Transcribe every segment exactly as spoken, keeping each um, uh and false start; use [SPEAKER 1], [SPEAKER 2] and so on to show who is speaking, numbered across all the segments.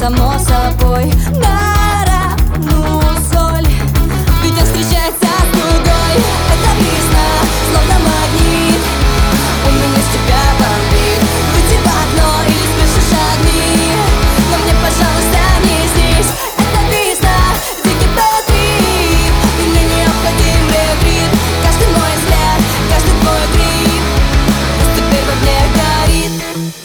[SPEAKER 1] само собой на равную соль. Ведь он встречается с другой. Это весна, словно магнит. У меня с тебя бомбит. Выйти в окно или спешишь огни. Но мне, пожалуйста, не здесь. Это весна, дикий бэд-трип. И мне необходим ретрит. Каждый мой взгляд, каждый твой крик пусть теперь во мне горит.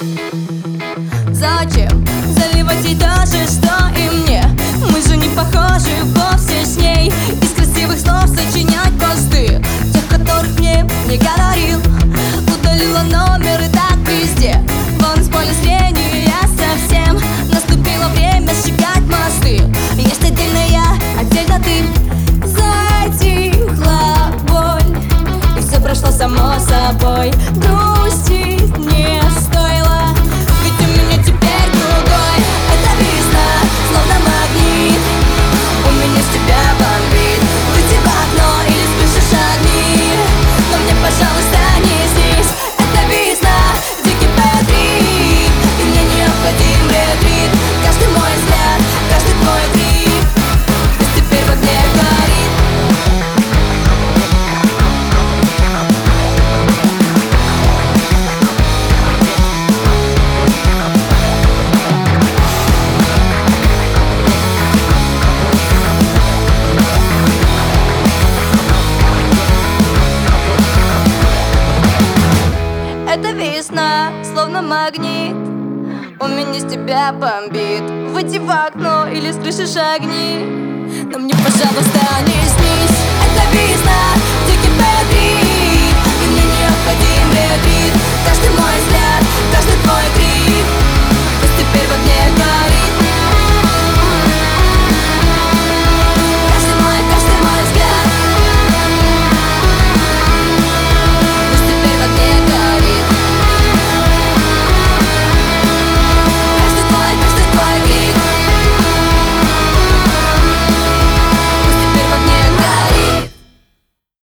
[SPEAKER 1] Зачем заливать ей то же, что и мне? Мы же не похожи вовсе с ней. Из красивых слов сочинять посты, тех, которых мне не говорил. Удалила номер и так везде. Вон с поля зрения совсем. Наступило время сжигать мосты. Есть отдельно я, отдельно ты. Затихла боль, и все прошло само собой. Грустить не стоило, ведь у меня теперь другой. Это весна, словно магнит. У меня с тебя бомбит. Выйти в окно или спешишь огни. Но мне, пожалуйста, не здесь. Это весна, дикий бэд-трип. И мне необходим ретрит. Каждый мой взгляд, каждый твой крик пусть теперь во мне горит. Это весна, словно магнит. У меня с тебя бомбит. Выйти в окно или слышишь огни. Но мне, пожалуйста, не снись. Это весна, дикий бэд-трип. И мне необходим ретрит. Каждый мой взгляд, каждый твой крик